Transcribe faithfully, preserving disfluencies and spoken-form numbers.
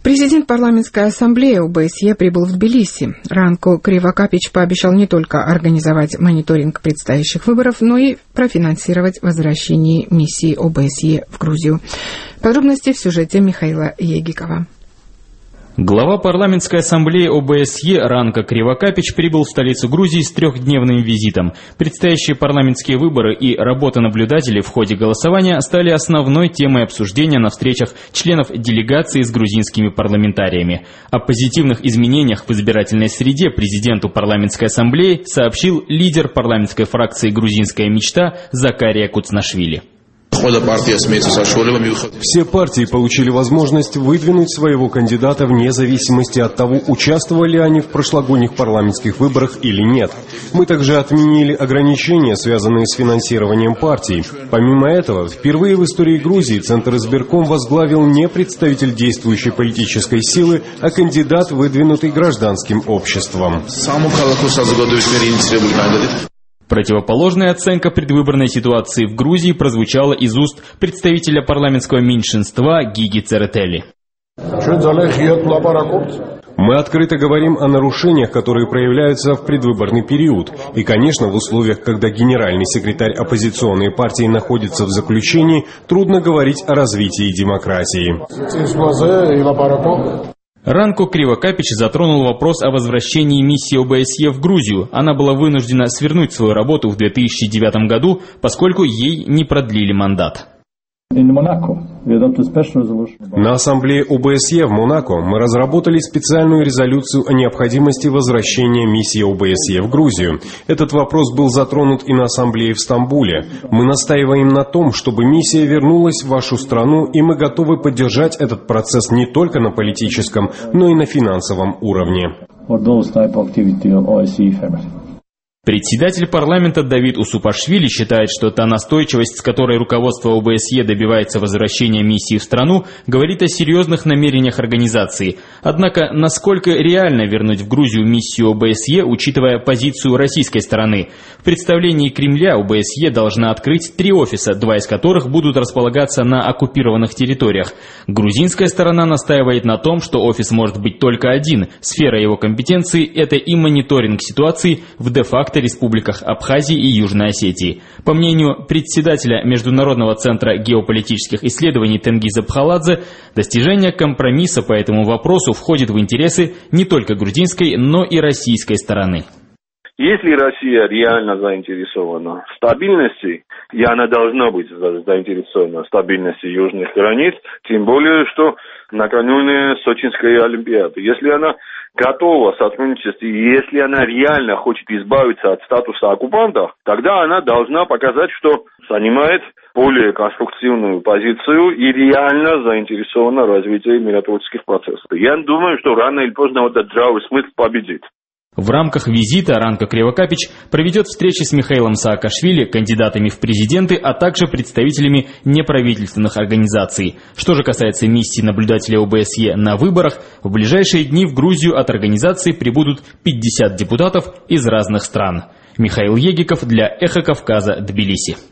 Президент парламентской ассамблеи ОБСЕ прибыл в Тбилиси. Ранко Кривокапич пообещал не только организовать мониторинг предстоящих выборов, но и профинансировать возвращение миссии ОБСЕ в Грузию. Подробности в сюжете Михаила Егикова. Глава парламентской ассамблеи ОБСЕ Ранко Кривокапич прибыл в столицу Грузии с трехдневным визитом. Предстоящие парламентские выборы и работа наблюдателей в ходе голосования стали основной темой обсуждения на встречах членов делегации с грузинскими парламентариями. О позитивных изменениях в избирательной среде президенту парламентской ассамблеи сообщил лидер парламентской фракции «Грузинская мечта» Закария Куцнашвили. Все партии получили возможность выдвинуть своего кандидата вне зависимости от того, участвовали они в прошлогодних парламентских выборах или нет. Мы также отменили ограничения, связанные с финансированием партий. Помимо этого, впервые в истории Грузии Центр избирком возглавил не представитель действующей политической силы, а кандидат, выдвинутый гражданским обществом. Противоположная оценка предвыборной ситуации в Грузии прозвучала из уст представителя парламентского меньшинства Гиги Церетели. Мы открыто говорим о нарушениях, которые проявляются в предвыборный период. И, конечно, в условиях, когда генеральный секретарь оппозиционной партии находится в заключении, трудно говорить о развитии демократии. Ранко Кривокапич затронул вопрос о возвращении миссии ОБСЕ в Грузию. Она была вынуждена свернуть свою работу в две тысячи девятом году, поскольку ей не продлили мандат. На ассамблее ОБСЕ в Монако мы разработали специальную резолюцию о необходимости возвращения миссии ОБСЕ в Грузию. Этот вопрос был затронут и на ассамблее в Стамбуле. Мы настаиваем на том, чтобы миссия вернулась в вашу страну, и мы готовы поддержать этот процесс не только на политическом, но и на финансовом уровне. Председатель парламента Давид Усупашвили считает, что та настойчивость, с которой руководство ОБСЕ добивается возвращения миссии в страну, говорит о серьезных намерениях организации. Однако, насколько реально вернуть в Грузию миссию ОБСЕ, учитывая позицию российской стороны? В представлении Кремля ОБСЕ должна открыть три офиса, два из которых будут располагаться на оккупированных территориях. Грузинская сторона настаивает на том, что офис может быть только один. Сфера его компетенции – это и мониторинг ситуации в де-факто республиках Абхазии и Южной Осетии. По мнению председателя Международного центра геополитических исследований Тенгиза Пхаладзе, достижение компромисса по этому вопросу входит в интересы не только грузинской, но и российской стороны. Если Россия реально заинтересована в стабильности, и она должна быть заинтересована в стабильности южных границ, тем более, что накануне Сочинской Олимпиады, если она готова сотрудничать, и если она реально хочет избавиться от статуса оккупантов, тогда она должна показать, что занимает более конструктивную позицию и реально заинтересована в развитии миротворческих процессов. Я думаю, что рано или поздно этот здравый смысл победит. В рамках визита Ранко Кривокапич проведет встречи с Михаилом Саакашвили, кандидатами в президенты, а также представителями неправительственных организаций. Что же касается миссии наблюдателей ОБСЕ на выборах, в ближайшие дни в Грузию от организации прибудут пятьдесят депутатов из разных стран. Михаил Егиков для Эхо Кавказа, Тбилиси.